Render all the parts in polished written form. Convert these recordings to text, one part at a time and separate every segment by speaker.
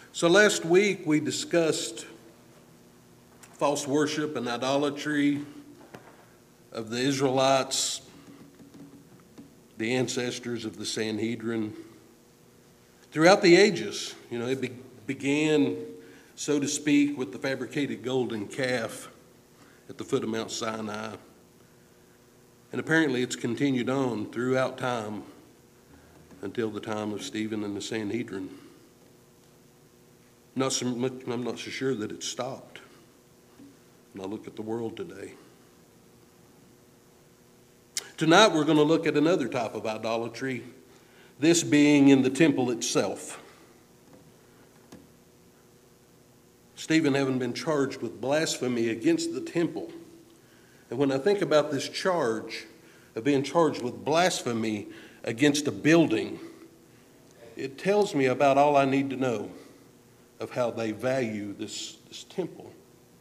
Speaker 1: So last week we discussed false worship and idolatry of the Israelites, the ancestors of the Sanhedrin. Throughout the ages, it began, so to speak, with the fabricated golden calf at the foot of Mount Sinai. And apparently it's continued on throughout time until the time of Stephen and the Sanhedrin. I'm not so sure that it stopped when I look at the world today. Tonight we're going to look at another type of idolatry, this being in the temple itself. Stephen having been charged with blasphemy against the temple. And when I think about this charge of being charged with blasphemy against a building, it tells me about all I need to know of how they value this temple.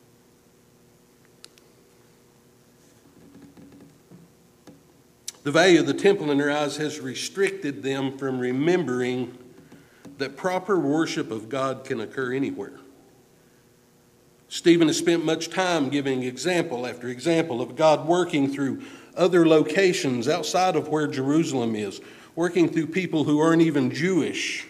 Speaker 1: The value of the temple in their eyes has restricted them from remembering that proper worship of God can occur anywhere. Stephen has spent much time giving example after example of God working through other locations outside of where Jerusalem is, working through people who aren't even Jewish.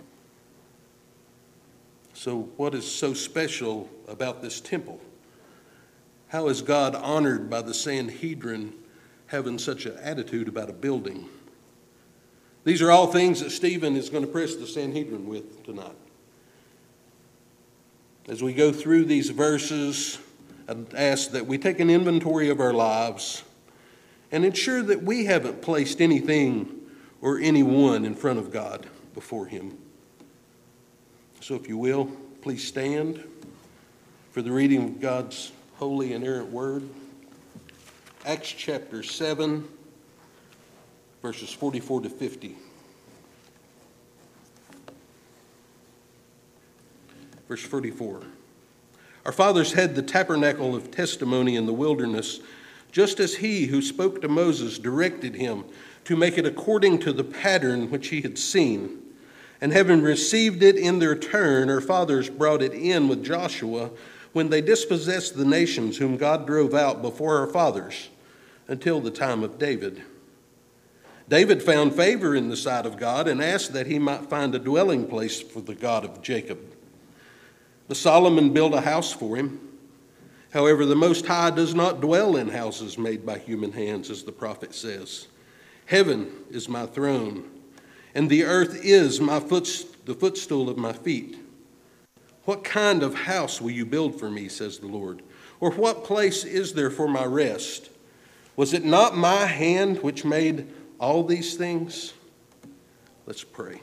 Speaker 1: So what is so special about this temple? How is God honored by the Sanhedrin having such an attitude about a building? These are all things that Stephen is going to press the Sanhedrin with tonight. As we go through these verses, I'd ask that we take an inventory of our lives and ensure that we haven't placed anything or anyone in front of God before him. So if you will, please stand for the reading of God's holy and inerrant word. Acts chapter 7, verses 44 to 50. Verse 44. Our fathers had the tabernacle of testimony in the wilderness, just as he who spoke to Moses directed him to make it according to the pattern which he had seen. And having received it in their turn, our fathers brought it in with Joshua when they dispossessed the nations whom God drove out before our fathers until the time of David. David found favor in the sight of God and asked that he might find a dwelling place for the God of Jacob. But Solomon built a house for him. However, the Most High does not dwell in houses made by human hands, as the prophet says. Heaven is my throne, and the earth is the footstool of my feet. What kind of house will you build for me, says the Lord? Or what place is there for my rest? Was it not my hand which made all these things? Let's pray.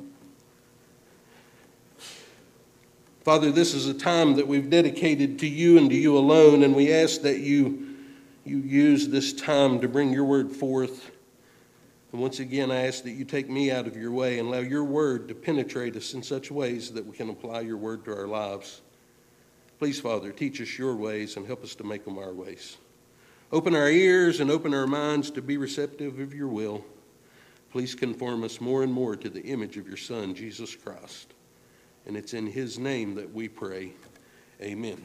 Speaker 1: Father, this is a time that we've dedicated to you and to you alone, and we ask that you use this time to bring your word forth. And once again, I ask that you take me out of your way and allow your word to penetrate us in such ways that we can apply your word to our lives. Please, Father, teach us your ways and help us to make them our ways. Open our ears and open our minds to be receptive of your will. Please conform us more and more to the image of your Son, Jesus Christ. And it's in his name that we pray. Amen.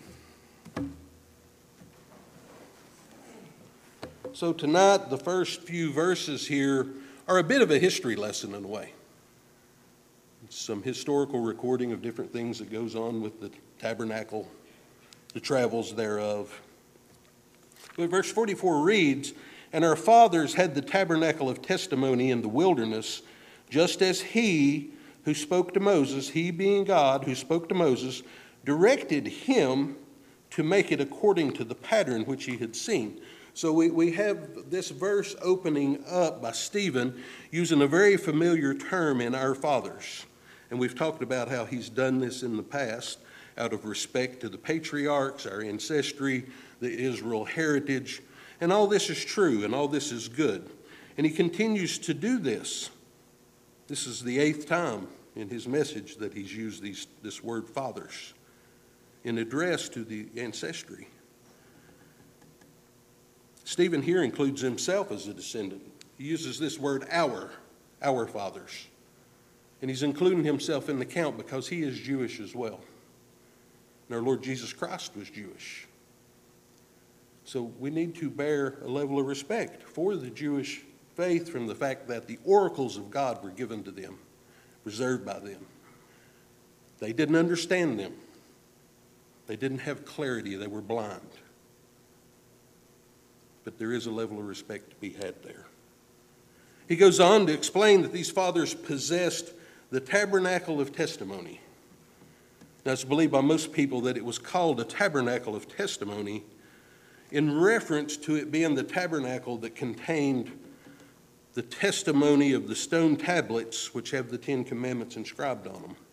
Speaker 1: So tonight, the first few verses here are a bit of a history lesson in a way. It's some historical recording of different things that goes on with the tabernacle, the travels thereof. But verse 44 reads, "And our fathers had the tabernacle of testimony in the wilderness, just as he who spoke to Moses, he being God who spoke to Moses, directed him to make it according to the pattern which he had seen." So we have this verse opening up by Stephen using a very familiar term in our fathers. And we've talked about how he's done this in the past out of respect to the patriarchs, our ancestry, the Israel heritage. And all this is true and all this is good. And he continues to do this. This is the 8th time in his message that he's used this word fathers in address to the ancestry. Stephen here includes himself as a descendant. He uses this word our fathers. And he's including himself in the count because he is Jewish as well. And our Lord Jesus Christ was Jewish. So we need to bear a level of respect for the Jewish faith from the fact that the oracles of God were given to them, reserved by them. They didn't understand them. They didn't have clarity. They were blind. But there is a level of respect to be had there. He goes on to explain that these fathers possessed the tabernacle of testimony. Now, it's believed by most people that it was called a tabernacle of testimony in reference to it being the tabernacle that contained the testimony of the stone tablets which have the Ten Commandments inscribed on them.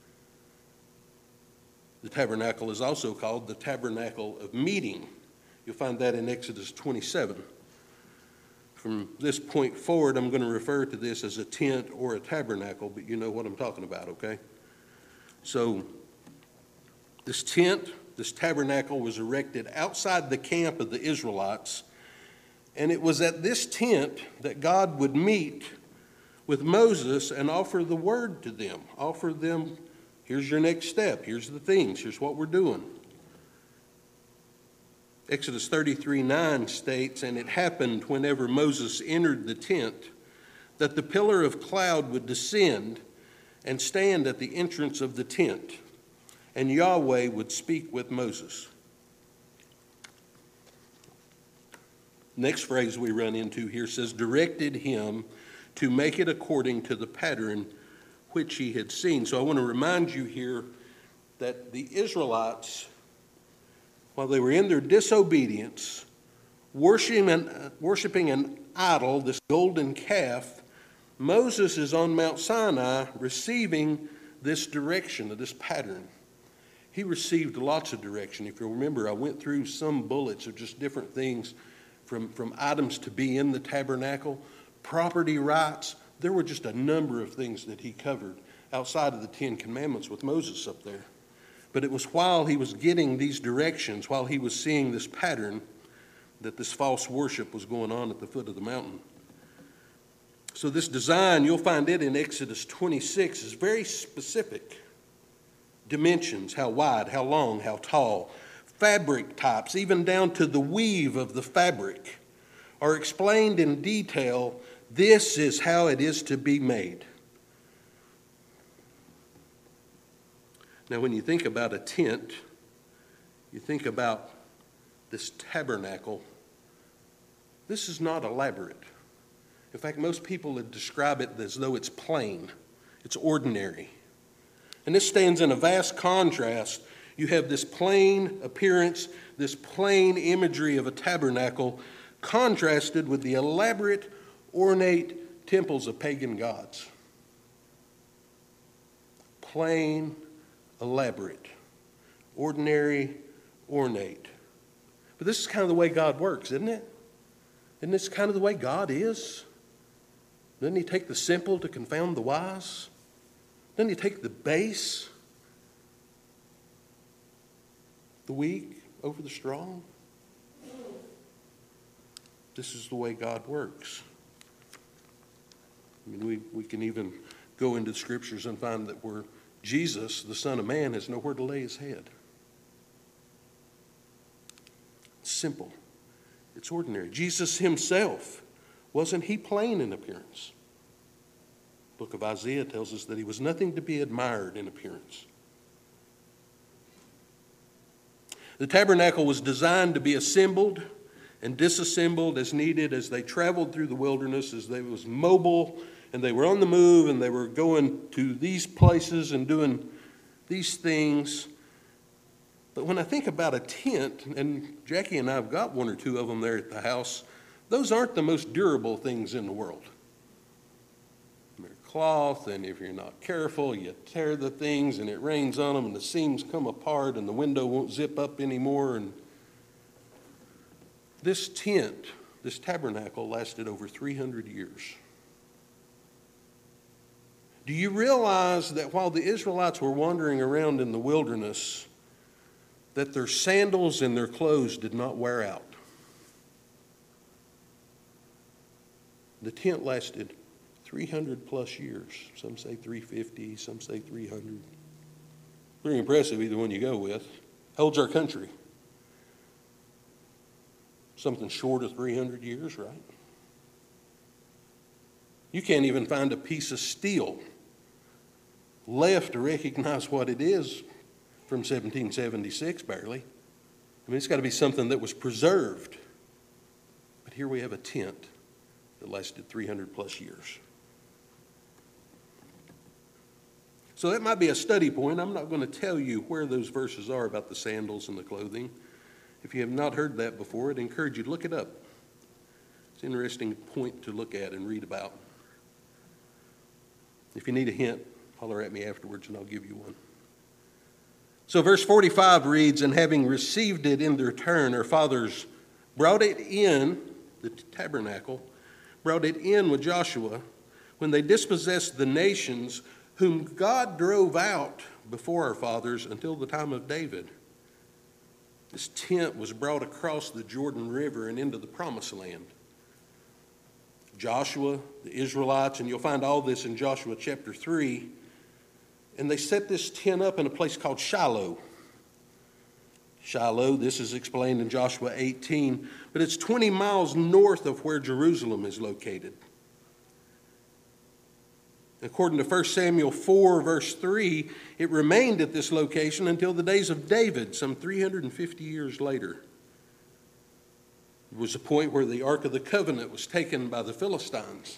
Speaker 1: The tabernacle is also called the tabernacle of meeting. You'll find that in Exodus 27. From this point forward, I'm going to refer to this as a tent or a tabernacle, but you know what I'm talking about, okay? So this tent, this tabernacle was erected outside the camp of the Israelites, and it was at this tent that God would meet with Moses and offer the word to them, offer them, here's your next step, here's the things, here's what we're doing. Exodus 33:9 states, and it happened whenever Moses entered the tent that the pillar of cloud would descend and stand at the entrance of the tent, and Yahweh would speak with Moses. Next phrase we run into here says, directed him to make it according to the pattern which he had seen. So I want to remind you here that the Israelites, while they were in their disobedience, worshiping an idol, this golden calf, Moses is on Mount Sinai receiving this direction, this pattern. He received lots of direction. If you remember, I went through some bullets of just different things from items to be in the tabernacle, property rights. There were just a number of things that he covered outside of the Ten Commandments with Moses up there. But it was while he was getting these directions, while he was seeing this pattern, that this false worship was going on at the foot of the mountain. So this design, you'll find it in Exodus 26, is very specific. Dimensions, how wide, how long, how tall. Fabric types, even down to the weave of the fabric, are explained in detail. This is how it is to be made. Now, when you think about a tent, you think about this tabernacle. This is not elaborate. In fact, most people would describe it as though it's plain, it's ordinary. And this stands in a vast contrast. You have this plain appearance, this plain imagery of a tabernacle, contrasted with the elaborate, ornate temples of pagan gods. Plain, elaborate, ordinary, ornate. But this is kind of the way God works, isn't it? Isn't this kind of the way God is? Doesn't he take the simple to confound the wise? Doesn't he take the base, the weak over the strong? This is the way God works. I mean, we can even go into the scriptures and find that where Jesus, the Son of Man, has nowhere to lay his head. It's simple. It's ordinary. Jesus himself, wasn't he plain in appearance? The book of Isaiah tells us that he was nothing to be admired in appearance. The tabernacle was designed to be assembled and disassembled as needed as they traveled through the wilderness, as they was mobile and they were on the move and they were going to these places and doing these things. But when I think about a tent, and Jackie and I have got one or two of them there at the house, those aren't the most durable things in the world. They're cloth, and if you're not careful, you tear the things and it rains on them and the seams come apart and the window won't zip up anymore. And this tent, this tabernacle, lasted over 300 years. Do you realize that while the Israelites were wandering around in the wilderness, that their sandals and their clothes did not wear out? The tent lasted 300 plus years. Some say 350, some say 300. Pretty impressive either one you go with. How old's our country? Something short of 300 years, right? You can't even find a piece of steel left to recognize what it is from 1776, barely. I mean, it's got to be something that was preserved. But here we have a tent that lasted 300 plus years. So that might be a study point. I'm not going to tell you where those verses are about the sandals and the clothing. If you have not heard that before, I'd encourage you to look it up. It's an interesting point to look at and read about. If you need a hint, holler at me afterwards and I'll give you one. So verse 45 reads, "And having received it in their turn, our fathers brought it in," the tabernacle, brought it in with Joshua when they dispossessed the nations whom God drove out before our fathers until the time of David. This tent was brought across the Jordan River and into the Promised Land. Joshua, the Israelites, and you'll find all this in Joshua chapter 3, and they set this tent up in a place called Shiloh. Shiloh, this is explained in Joshua 18, but it's 20 miles north of where Jerusalem is located. According to 1 Samuel 4, verse 3, it remained at this location until the days of David, some 350 years later. It was a point where the Ark of the Covenant was taken by the Philistines.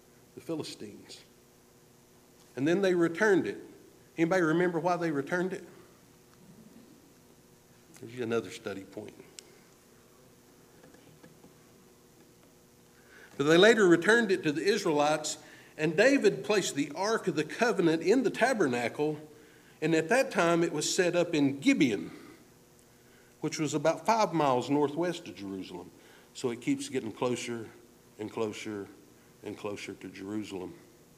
Speaker 1: And then they returned it. Anybody remember why they returned it? There's another study point. But they later returned it to the Israelites, and David placed the Ark of the Covenant in the tabernacle, and at that time it was set up in Gibeon, which was about 5 miles northwest of Jerusalem. So it keeps getting closer and closer and closer to Jerusalem.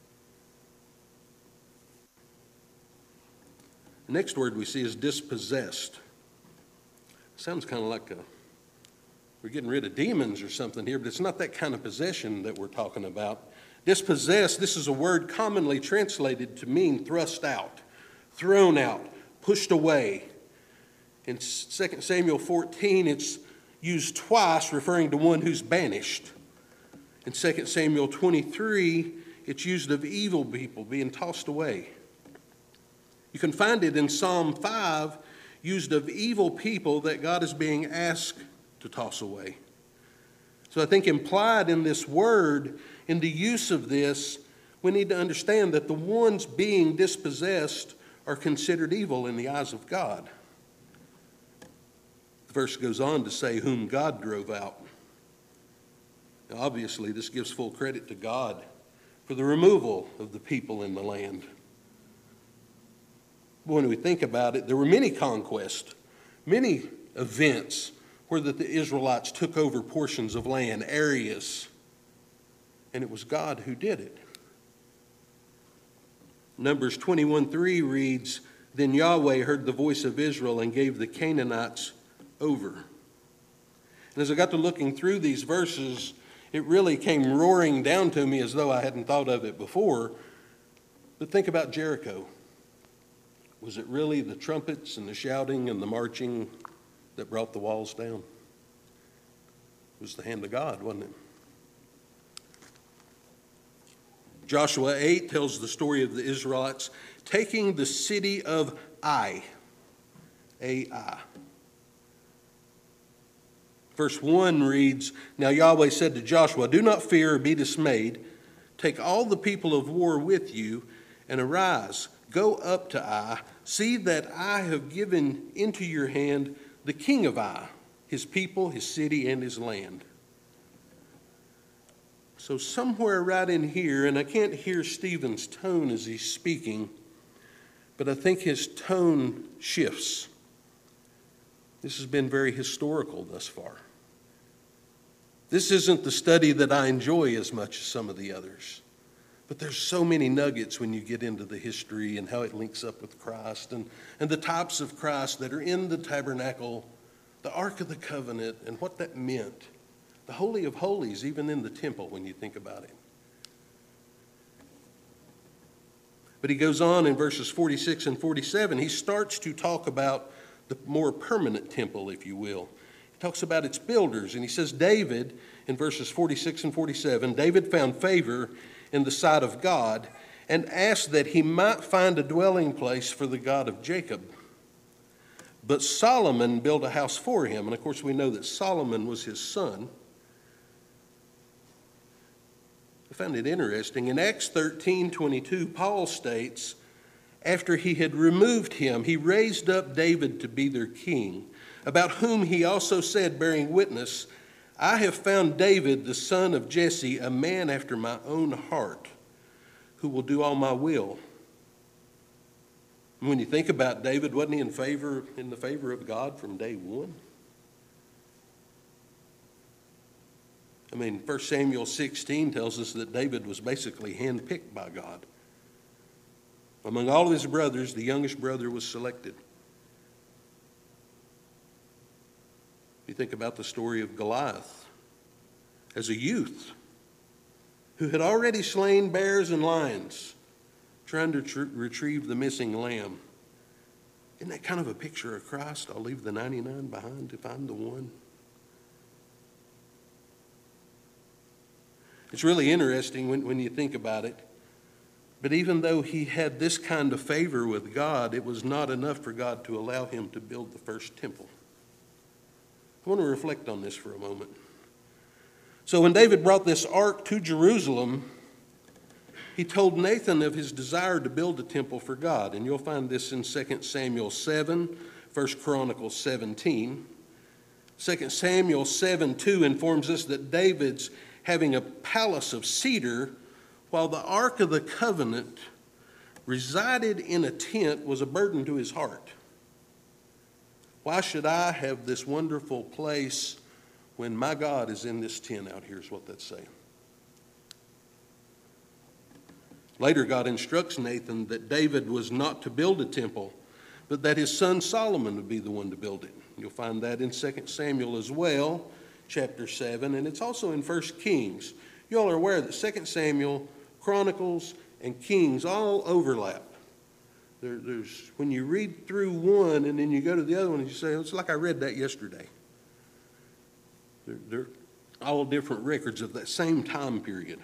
Speaker 1: The next word we see is dispossessed. Sounds kind of like we're getting rid of demons or something here, but it's not that kind of possession that we're talking about. Dispossessed, this is a word commonly translated to mean thrust out, thrown out, pushed away. In 2 Samuel 14, it's used twice, referring to one who's banished. In 2 Samuel 23, it's used of evil people being tossed away. You can find it in Psalm 5, used of evil people that God is being asked to toss away. So I think implied in this word, in the use of this, we need to understand that the ones being dispossessed are considered evil in the eyes of God. The verse goes on to say, whom God drove out. Now, obviously, this gives full credit to God for the removal of the people in the land. When we think about it, there were many conquests, many events where the Israelites took over portions of land, areas, and it was God who did it. Numbers 21:3 reads, then Yahweh heard the voice of Israel and gave the Canaanites over. And as I got to looking through these verses, it really came roaring down to me as though I hadn't thought of it before. But think about Jericho. Was it really the trumpets and the shouting and the marching that brought the walls down? It was the hand of God, wasn't it? Joshua 8 tells the story of the Israelites taking the city of Ai. A-I. Verse 1 reads, now Yahweh said to Joshua, do not fear or be dismayed. Take all the people of war with you and arise. Go up to Ai. See that I have given into your hand the king of Ai, his people, his city, and his land. So somewhere right in here, and I can't hear Stephen's tone as he's speaking, but I think his tone shifts. This has been very historical thus far. This isn't the study that I enjoy as much as some of the others. But there's so many nuggets when you get into the history and how it links up with Christ and the types of Christ that are in the tabernacle, the Ark of the Covenant, and what that meant. The Holy of Holies, even in the temple, when you think about it. But he goes on in verses 46 and 47. He starts to talk about the more permanent temple, if you will. He talks about its builders, and he says David, in verses 46 and 47, David found favor in the sight of God and asked that he might find a dwelling place for the God of Jacob. But Solomon built a house for him, and of course we know that Solomon was his son. I found it interesting. In Acts 13:22, Paul states, after he had removed him, he raised up David to be their king, about whom he also said, bearing witness, I have found David, the son of Jesse, a man after my own heart, who will do all my will. And when you think about David, wasn't he in the favor of God from day one? I mean, 1 Samuel 16 tells us that David was basically handpicked by God. Among all of his brothers, the youngest brother was selected. You think about the story of Goliath as a youth who had already slain bears and lions, trying to retrieve the missing lamb. Isn't that kind of a picture of Christ? I'll leave the 99 behind to find the one. It's really interesting when you think about it. But even though he had this kind of favor with God, it was not enough for God to allow him to build the first temple. I want to reflect on this for a moment. So when David brought this ark to Jerusalem, he told Nathan of his desire to build a temple for God. And you'll find this in 2 Samuel 7, 1 Chronicles 17. 2 Samuel 7:2 informs us that David's having a palace of cedar, while the Ark of the Covenant resided in a tent, was a burden to his heart. Why should I have this wonderful place when my God is in this tent out here, is what that's saying. Later, God instructs Nathan that David was not to build a temple, but that his son Solomon would be the one to build it. You'll find that in 2 Samuel as well, chapter 7, and it's also in 1 Kings. You all are aware that 2 Samuel, Chronicles, and Kings all overlap. There's when you read through one and then you go to the other one and you say, it's like I read that yesterday. They're all different records of that same time period.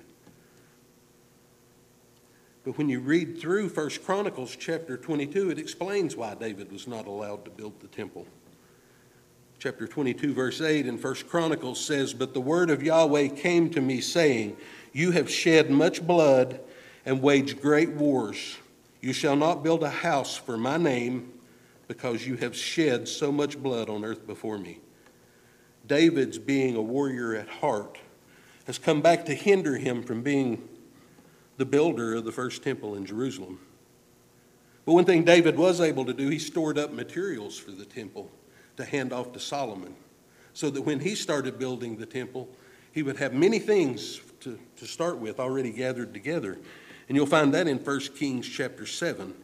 Speaker 1: But when you read through 1 Chronicles chapter 22, it explains why David was not allowed to build the temple. Chapter 22, verse 8 in 1 Chronicles says, "But the word of Yahweh came to me, saying, You have shed much blood and waged great wars. You shall not build a house for my name, because you have shed so much blood on earth before me." David's being a warrior at heart has come back to hinder him from being the builder of the first temple in Jerusalem. But one thing David was able to do, he stored up materials for the temple to hand off to Solomon, so that when he started building the temple, he would have many things to start with already gathered together. And you'll find that in 1 Kings chapter 7.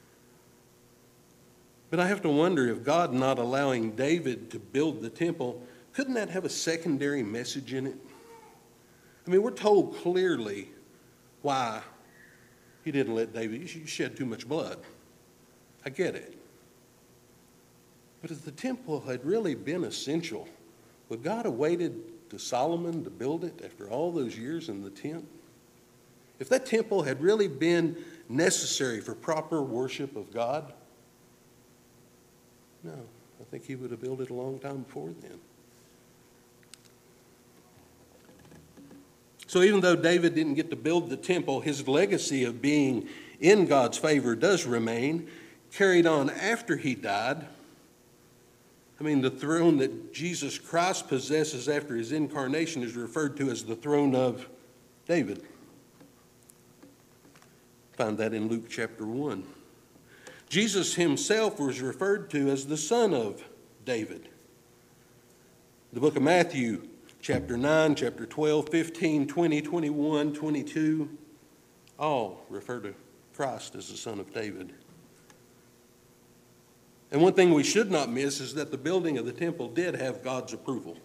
Speaker 1: But I have to wonder if God not allowing David to build the temple, couldn't that have a secondary message in it? I mean, we're told clearly why he didn't let David, you shed too much blood. I get it. But if the temple had really been essential, would God have waited to Solomon to build it after all those years in the tent? If that temple had really been necessary for proper worship of God, no, I think he would have built it a long time before then. So even though David didn't get to build the temple, his legacy of being in God's favor does remain, carried on after he died. I mean, the throne that Jesus Christ possesses after his incarnation is referred to as the throne of David. Find that in Luke chapter 1. Jesus himself was referred to as the son of David. The book of Matthew, chapter 9, chapter 12, 15, 20, 21, 22, all refer to Christ as the son of David. And one thing we should not miss is that the building of the temple did have God's approval.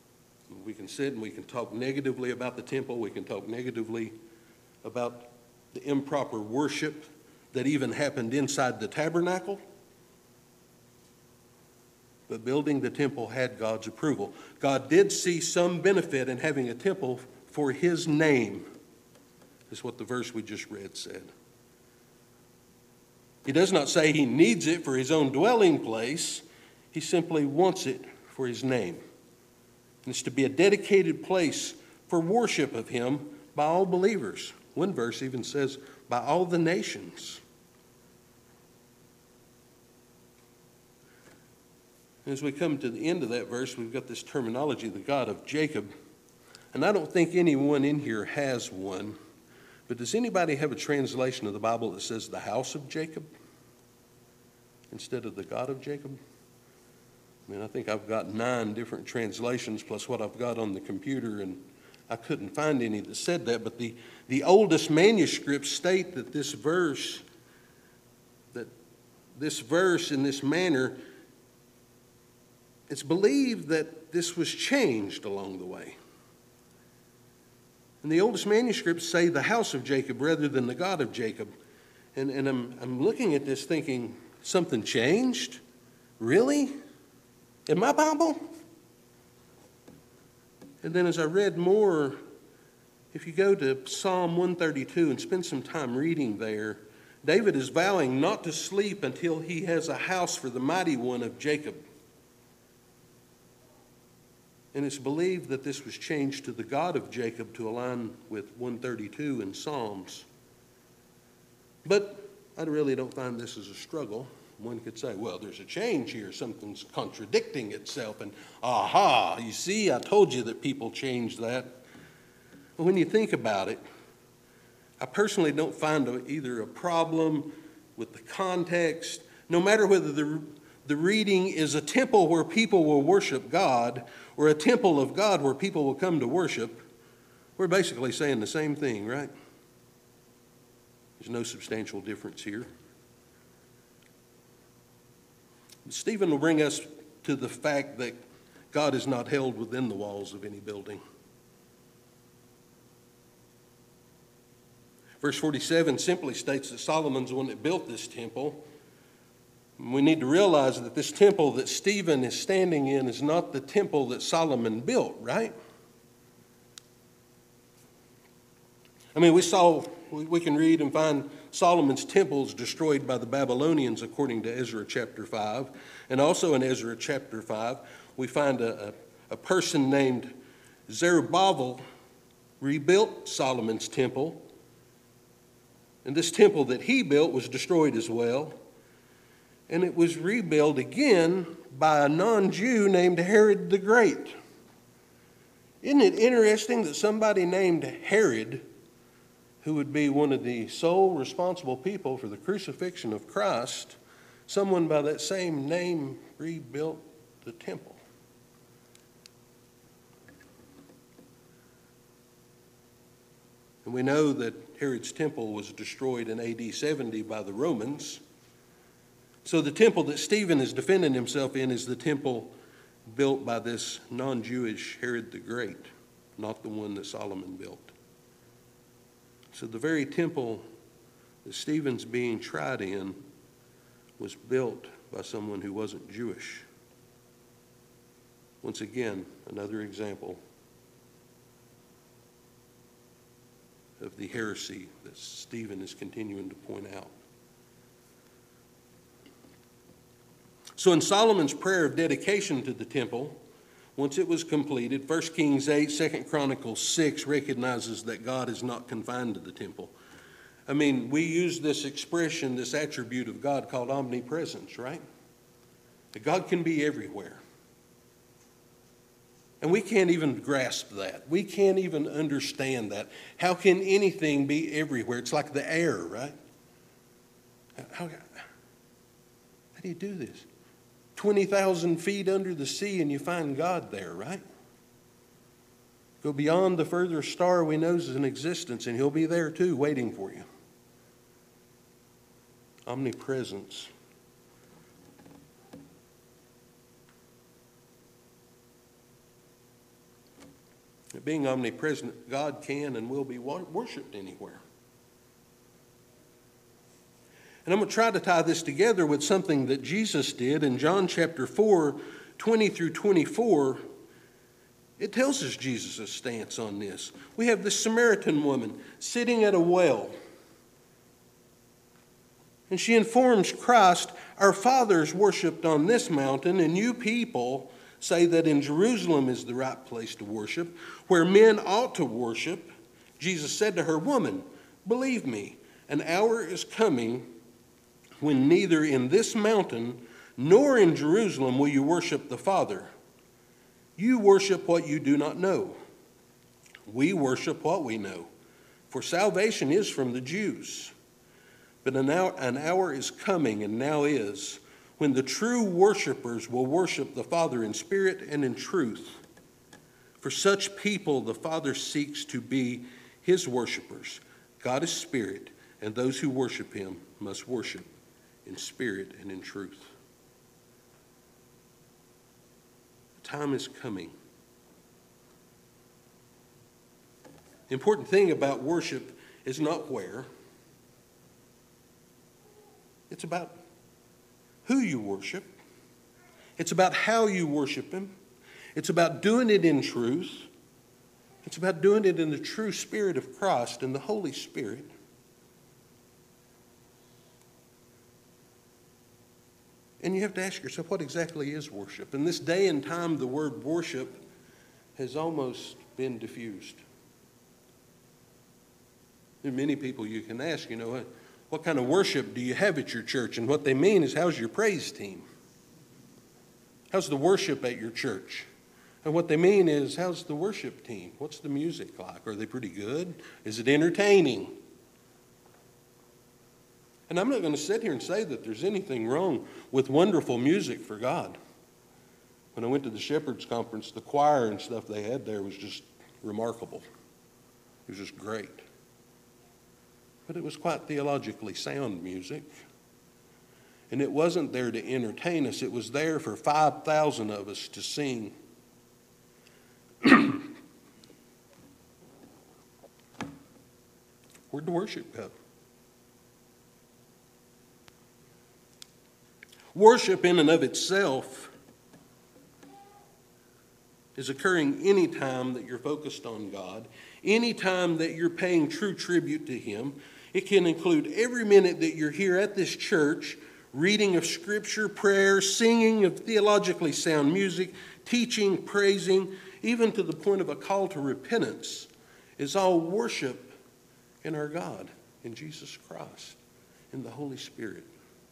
Speaker 1: We can sit and we can talk negatively about the temple. We can talk negatively about the improper worship that even happened inside the tabernacle. But building the temple had God's approval. God did see some benefit in having a temple for his name, is what the verse we just read said. He does not say he needs it for his own dwelling place. He simply wants it for his name. And it's to be a dedicated place for worship of him by all believers. One verse even says, by all the nations. As we come to the end of that verse, we've got this terminology, the God of Jacob. And I don't think anyone in here has one. But does anybody have a translation of the Bible that says the house of Jacob instead of the God of Jacob? I mean, I think I've got 9 different translations plus what I've got on the computer, and I couldn't find any that said that. But the oldest manuscripts state that this verse in this manner, it's believed that this was changed along the way. And the oldest manuscripts say the house of Jacob rather than the God of Jacob. And I'm looking at this thinking, something changed? Really? In my Bible? And then as I read more, if you go to Psalm 132 and spend some time reading there, David is vowing not to sleep until he has a house for the mighty one of Jacob. And it's believed that this was changed to the God of Jacob to align with 132 in Psalms. But I really don't find this as a struggle. One could say, well, there's a change here. Something's contradicting itself. And aha, you see, I told you that people change that. But when you think about it, I personally don't find either a problem with the context, no matter whether the reading is a temple where people will worship God or a temple of God where people will come to worship. We're basically saying the same thing, right? There's no substantial difference here. Stephen will bring us to the fact that God is not held within the walls of any building. Verse 47 simply states that Solomon's the one that built this temple. We need to realize that this temple that Stephen is standing in is not the temple that Solomon built, right? I mean, we can read and find Solomon's temples destroyed by the Babylonians according to Ezra chapter 5. And also in Ezra chapter 5, we find a person named Zerubbabel rebuilt Solomon's temple. And this temple that he built was destroyed as well. And it was rebuilt again by a non-Jew named Herod the Great. Isn't it interesting that somebody named Herod, who would be one of the sole responsible people for the crucifixion of Christ, someone by that same name rebuilt the temple? And we know that Herod's temple was destroyed in AD 70 by the Romans. So the temple that Stephen is defending himself in is the temple built by this non-Jewish Herod the Great, not the one that Solomon built. So the very temple that Stephen's being tried in was built by someone who wasn't Jewish. Once again, another example of the heresy that Stephen is continuing to point out. So in Solomon's prayer of dedication to the temple, once it was completed, 1 Kings 8, 2 Chronicles 6 recognizes that God is not confined to the temple. I mean, we use this expression, this attribute of God called omnipresence, right? That God can be everywhere. And we can't even grasp that. We can't even understand that. How can anything be everywhere? It's like the air, right? How do you do this? 20,000 feet under the sea and you find God there, right? Go beyond the furthest star we know is in existence and he'll be there too, waiting for you. Omnipresence. Being omnipresent, God can and will be worshipped anywhere. And I'm going to try to tie this together with something that Jesus did in John chapter 4, 20 through 24. It tells us Jesus' stance on this. We have this Samaritan woman sitting at a well. And she informs Christ, our fathers worshipped on this mountain, and you people say that in Jerusalem is the right place to worship, where men ought to worship. Jesus said to her, woman, believe me, an hour is coming when neither in this mountain nor in Jerusalem will you worship the Father. You worship what you do not know. We worship what we know, for salvation is from the Jews. But an hour is coming, and now is, when the true worshipers will worship the Father in spirit and in truth. For such people the Father seeks to be his worshipers. God is spirit, and those who worship him must worship in spirit and in truth. The time is coming. The important thing about worship is not where. It's about who you worship. It's about how you worship him. It's about doing it in truth. It's about doing it in the true spirit of Christ and the Holy Spirit. And you have to ask yourself, what exactly is worship? In this day and time, the word worship has almost been diffused. There are many people you can ask, what kind of worship do you have at your church? And what they mean is, how's your praise team? How's the worship at your church? And what they mean is, how's the worship team? What's the music like? Are they pretty good? Is it entertaining? And I'm not going to sit here and say that there's anything wrong with wonderful music for God. When I went to the Shepherd's Conference, the choir and stuff they had there was just remarkable. It was just great. But it was quite theologically sound music. And it wasn't there to entertain us. It was there for 5,000 of us to sing. Where'd the worship go? Worship in and of itself is occurring any time that you're focused on God, any time that you're paying true tribute to him. It can include every minute that you're here at this church, reading of Scripture, prayer, singing of theologically sound music, teaching, praising, even to the point of a call to repentance, is all worship in our God, in Jesus Christ, in the Holy Spirit.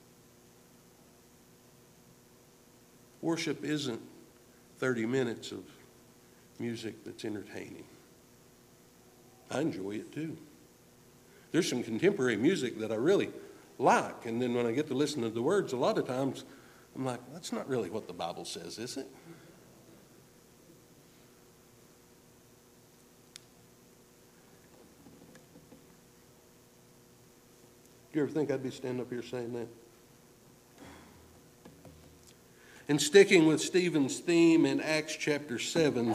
Speaker 1: Worship isn't 30 minutes of music that's entertaining. I enjoy it too. There's some contemporary music that I really like, and then when I get to listen to the words, a lot of times I'm like, that's not really what the Bible says, is it? Do you ever think I'd be standing up here saying that? And sticking with Stephen's theme in Acts chapter 7,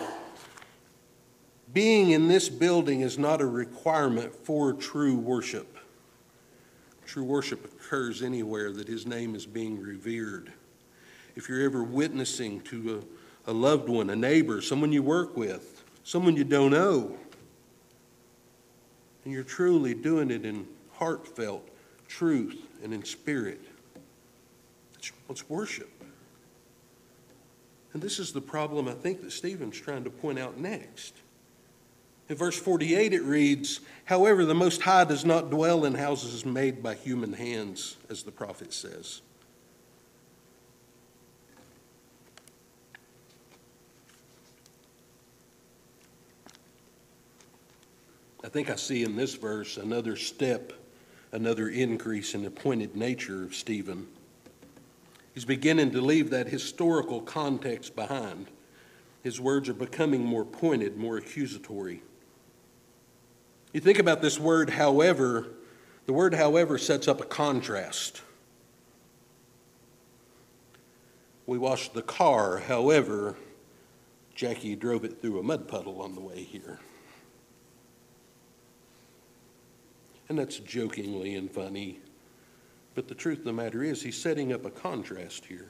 Speaker 1: being in this building is not a requirement for true worship. True worship occurs anywhere that his name is being revered. If you're ever witnessing to a loved one, a neighbor, someone you work with, someone you don't know, and you're truly doing it in heartfelt truth and in spirit, that's what's worship. And this is the problem I think that Stephen's trying to point out next. In verse 48 it reads, however, the Most High does not dwell in houses made by human hands, as the prophet says. I think I see in this verse another step, another increase in the pointed nature of Stephen. He's beginning to leave that historical context behind. His words are becoming more pointed, more accusatory. You think about this word, however, the word however sets up a contrast. We washed the car, however, Jackie drove it through a mud puddle on the way here. And that's jokingly and funny. But the truth of the matter is, he's setting up a contrast here.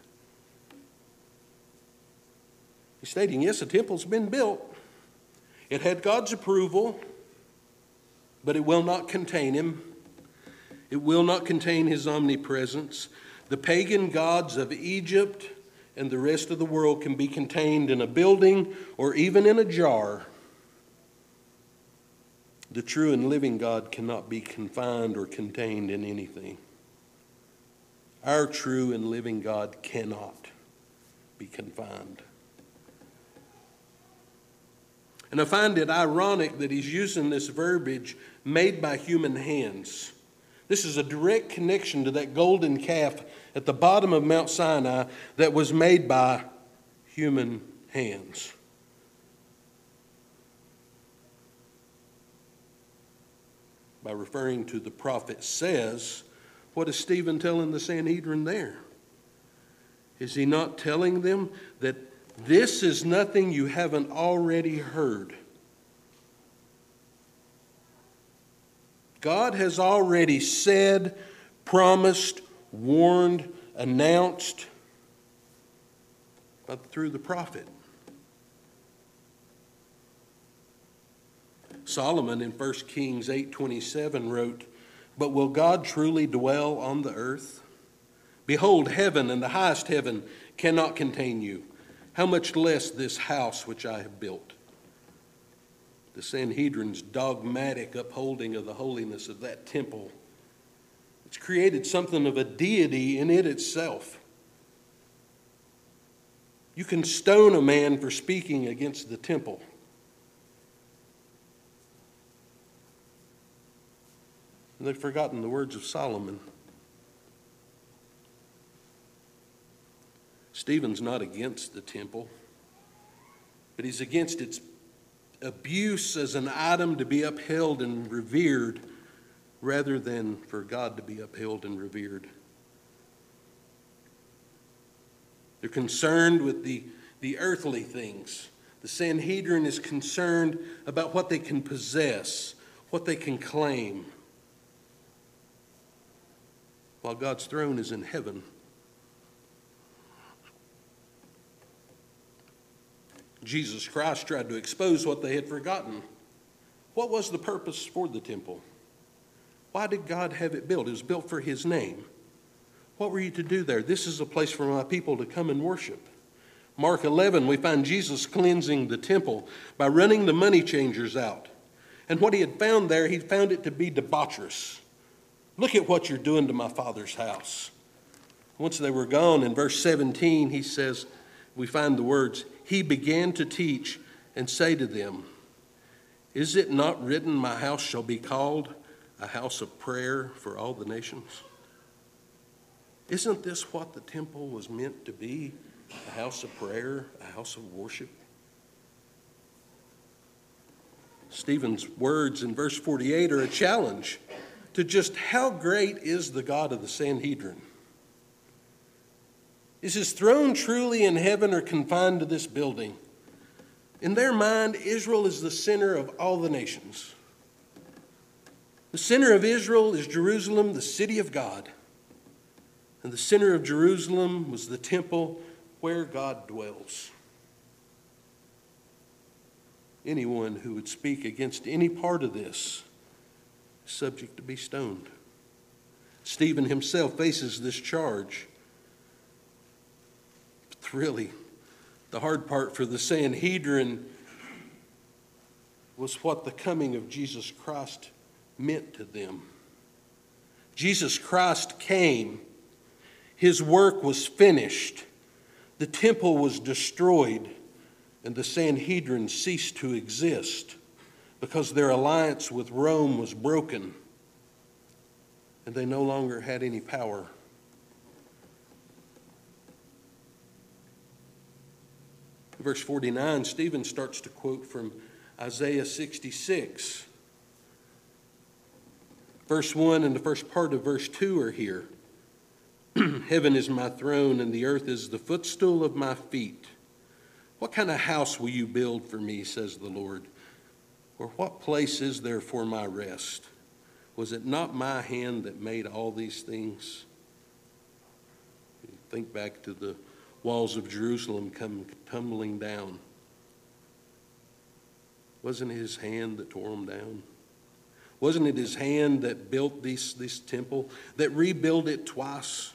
Speaker 1: He's stating, yes, the temple's been built. It had God's approval, but it will not contain him. It will not contain his omnipresence. The pagan gods of Egypt and the rest of the world can be contained in a building or even in a jar. The true and living God cannot be confined or contained in anything. Our true and living God cannot be confined. And I find it ironic that he's using this verbiage, made by human hands. This is a direct connection to that golden calf at the bottom of Mount Sinai that was made by human hands. By referring to the prophet says, what is Stephen telling the Sanhedrin there? Is he not telling them that this is nothing you haven't already heard? God has already said, promised, warned, announced through the prophet. Solomon in 1 Kings 8:27 wrote, "But will God truly dwell on the earth? Behold, heaven and the highest heaven cannot contain you. How much less this house which I have built?" The Sanhedrin's dogmatic upholding of the holiness of that temple, it's created something of a deity in it itself. You can stone a man for speaking against the temple. And they've forgotten the words of Solomon. Stephen's not against the temple, but he's against its abuse as an item to be upheld and revered rather than for God to be upheld and revered. They're concerned with the earthly things. The Sanhedrin is concerned about what they can possess, what they can claim, while God's throne is in heaven. Jesus Christ tried to expose what they had forgotten. What was the purpose for the temple? Why did God have it built? It was built for his name. What were you to do there? This is a place for my people to come and worship. Mark 11, we find Jesus cleansing the temple by running the money changers out. And what he had found there, he found it to be debaucherous. Look at what you're doing to my Father's house. Once they were gone, in verse 17, he says, we find the words, he began to teach and say to them, is it not written, my house shall be called a house of prayer for all the nations? Isn't this what the temple was meant to be? A house of prayer, a house of worship? Stephen's words in verse 48 are a challenge to just how great is the God of the Sanhedrin. Is his throne truly in heaven or confined to this building? In their mind, Israel is the center of all the nations. The center of Israel is Jerusalem, the city of God. And the center of Jerusalem was the temple where God dwells. Anyone who would speak against any part of this is subject to be stoned. Stephen himself faces this charge. But really, the hard part for the Sanhedrin was what the coming of Jesus Christ meant to them. Jesus Christ came. His work was finished. The temple was destroyed, and the Sanhedrin ceased to exist because their alliance with Rome was broken, and they no longer had any power. Verse 49, Stephen starts to quote from Isaiah 66. Verse 1 and the first part of verse 2 are here. Heaven is my throne, and the earth is the footstool of my feet. What kind of house will you build for me, says the Lord? Or what place is there for my rest? Was it not my hand that made all these things? Think back to the walls of Jerusalem come tumbling down. Wasn't it his hand that tore them down? Wasn't it his hand that built this temple, that rebuilt it twice?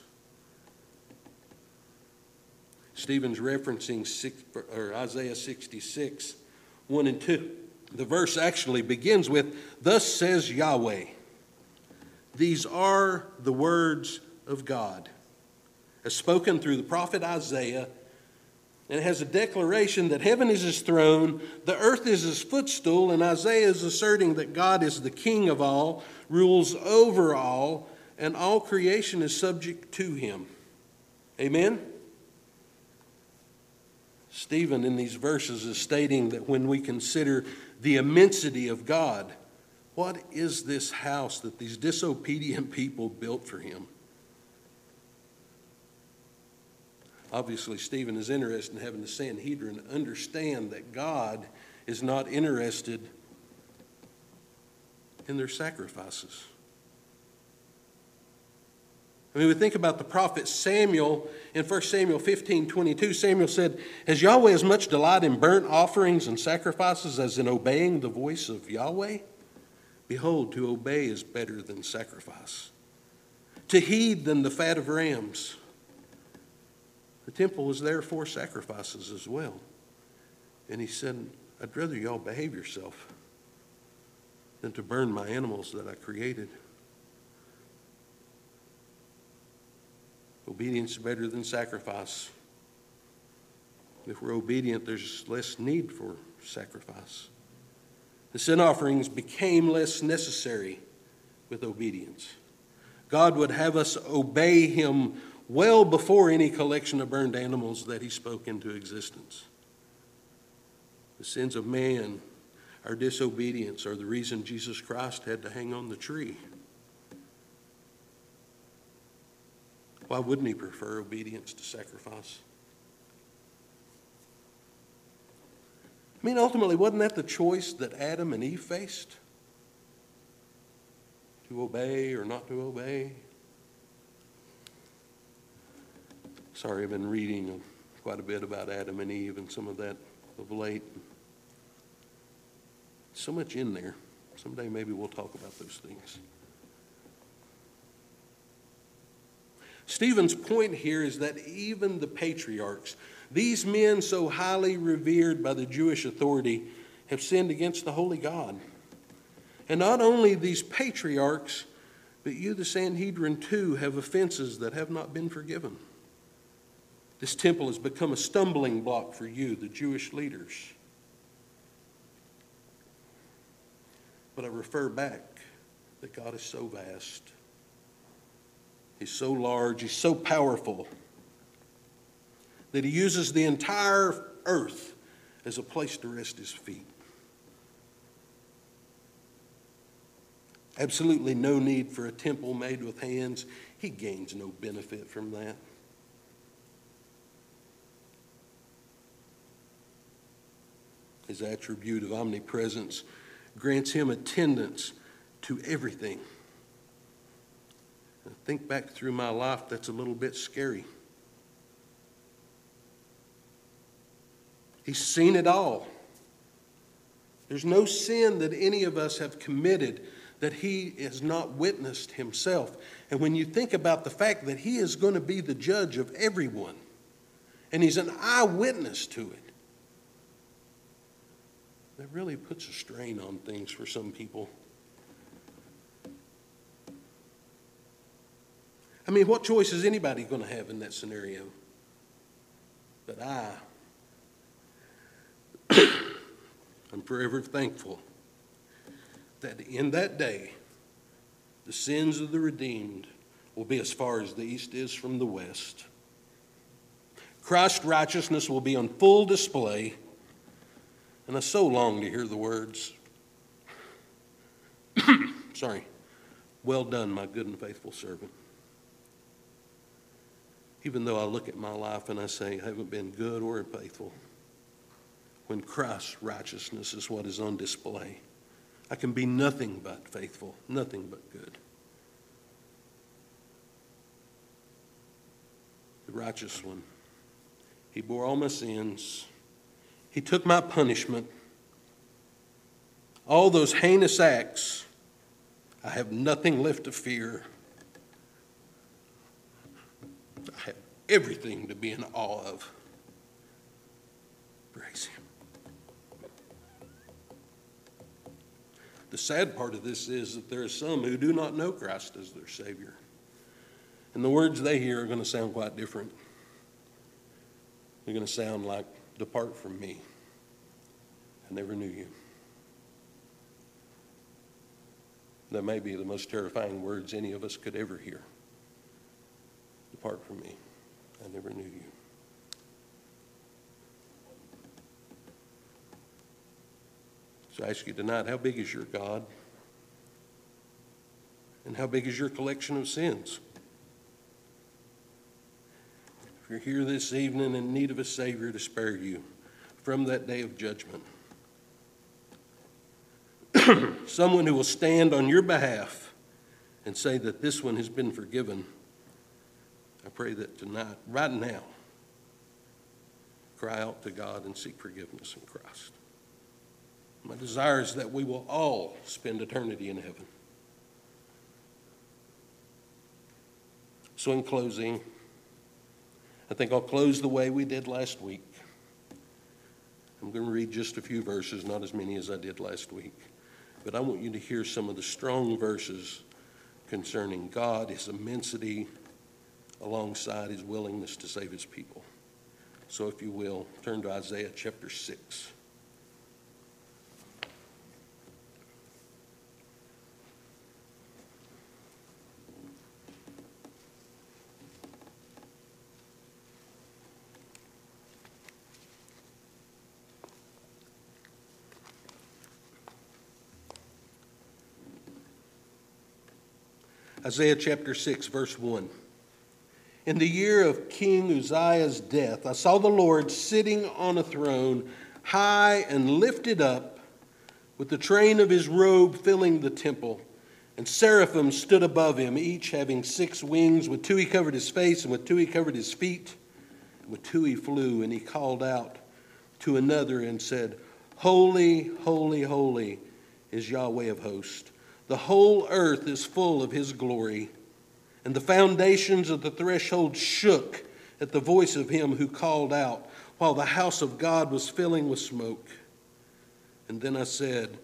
Speaker 1: Stephen's referencing Isaiah 66, 1 and 2. The verse actually begins with, "Thus says Yahweh." These are the words of God, as spoken through the prophet Isaiah. And it has a declaration that heaven is his throne, the earth is his footstool, and Isaiah is asserting that God is the king of all, rules over all, and all creation is subject to him. Amen? Stephen in these verses is stating that when we consider the immensity of God, what is this house that these disobedient people built for him? Obviously, Stephen is interested in having the Sanhedrin understand that God is not interested in their sacrifices. I mean, we think about the prophet Samuel in 1 Samuel 15:22. Samuel said, "Has Yahweh as much delight in burnt offerings and sacrifices as in obeying the voice of Yahweh? Behold, to obey is better than sacrifice, to heed than the fat of rams." The temple was there for sacrifices as well. And he said, "I'd rather y'all behave yourself than to burn my animals that I created." Obedience is better than sacrifice. If we're obedient, there's less need for sacrifice. The sin offerings became less necessary with obedience. God would have us obey him well before any collection of burned animals that he spoke into existence. The sins of man, our disobedience, are the reason Jesus Christ had to hang on the tree. Why wouldn't he prefer obedience to sacrifice? I mean, ultimately, wasn't that the choice that Adam and Eve faced? To obey or not to obey? Sorry, I've been reading quite a bit about Adam and Eve and some of that of late. So much in there. Someday maybe we'll talk about those things. Stephen's point here is that even the patriarchs, these men so highly revered by the Jewish authority, have sinned against the holy God. And not only these patriarchs, but you, the Sanhedrin, too, have offenses that have not been forgiven. This temple has become a stumbling block for you, the Jewish leaders. But I refer back that God is so vast. He's so large, he's so powerful, that he uses the entire earth as a place to rest his feet. Absolutely no need for a temple made with hands. He gains no benefit from that. His attribute of omnipresence grants him attendance to everything. I think back through my life, that's a little bit scary. He's seen it all. There's no sin that any of us have committed that he has not witnessed himself. And when you think about the fact that he is going to be the judge of everyone, and he's an eyewitness to it, that really puts a strain on things for some people. I mean, what choice is anybody going to have in that scenario? But I'm forever thankful that in that day, the sins of the redeemed will be as far as the east is from the west. Christ's righteousness will be on full display. And I so long to hear the words, "Well done, my good and faithful servant." Even though I look at my life and I say I haven't been good or faithful, when Christ's righteousness is what is on display, I can be nothing but faithful, nothing but good. the righteous one. He bore all my sins. He took my punishment. All those heinous acts, I have nothing left to fear. I have everything to be in awe of. Praise Him. The sad part of this is that there are some who do not know Christ as their Savior. And the words they hear are going to sound quite different. They're going to sound like, "Depart from me. I never knew you." That may be the most terrifying words any of us could ever hear. "Depart from me. I never knew you." So I ask you tonight, how big is your God? And how big is your collection of sins? If you're here this evening in need of a Savior to spare you from that day of judgment, someone who will stand on your behalf and say that this one has been forgiven, I pray that tonight, right now, cry out to God and seek forgiveness in Christ. My desire is that we will all spend eternity in heaven. So in closing, I think I'll close the way we did last week. I'm going to read just a few verses, not as many as I did last week. But I want you to hear some of the strong verses concerning God, His immensity, alongside His willingness to save His people. So if you will, turn to Isaiah chapter 6. Isaiah chapter 6, verse 1. In the year of King Uzziah's death, I saw the Lord sitting on a throne, high and lifted up, with the train of His robe filling the temple. And seraphim stood above Him, each having 6 wings. With 2 He covered His face, and with 2 He covered His feet. And with 2 He flew, and He called out to another and said, "Holy, holy, holy is Yahweh of hosts. The whole earth is full of His glory." And the foundations of the threshold shook at the voice of Him who called out, while the house of God was filling with smoke. And then I said,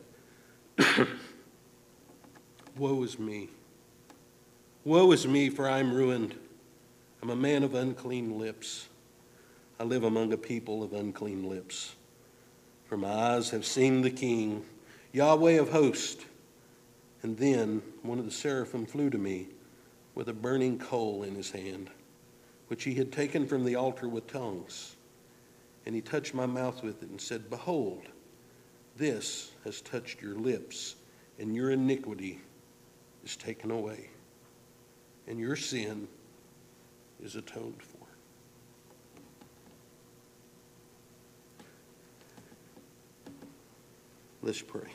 Speaker 1: "Woe is me! Woe is me, for I am ruined. I'm a man of unclean lips. I live among a people of unclean lips. For my eyes have seen the King, Yahweh of hosts." And then one of the seraphim flew to me with a burning coal in his hand, which he had taken from the altar with tongues. And he touched my mouth with it and said, "Behold, this has touched your lips, and your iniquity is taken away, and your sin is atoned for." Let's pray.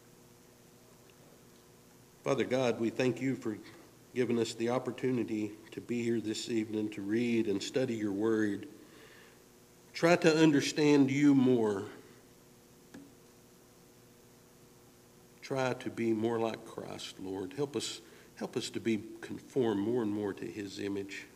Speaker 1: Father God, we thank You for giving us the opportunity to be here this evening to read and study Your word. Try to understand You more. Try to be more like Christ, Lord. Help us to be conformed more and more to His image.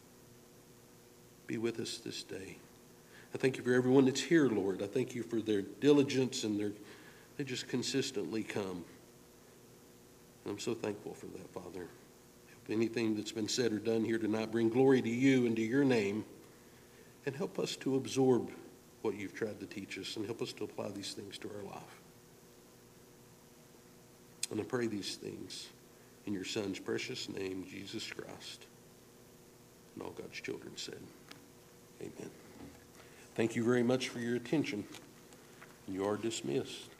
Speaker 1: Be with us this day. I thank You for everyone that's here, Lord. I thank You for their diligence and they just consistently come. I'm so thankful for that, Father. Help anything that's been said or done here tonight bring glory to You and to Your name, and help us to absorb what You've tried to teach us, and help us to apply these things to our life. And I pray these things in Your Son's precious name, Jesus Christ. And all God's children said, amen. Thank you very much for your attention. You are dismissed.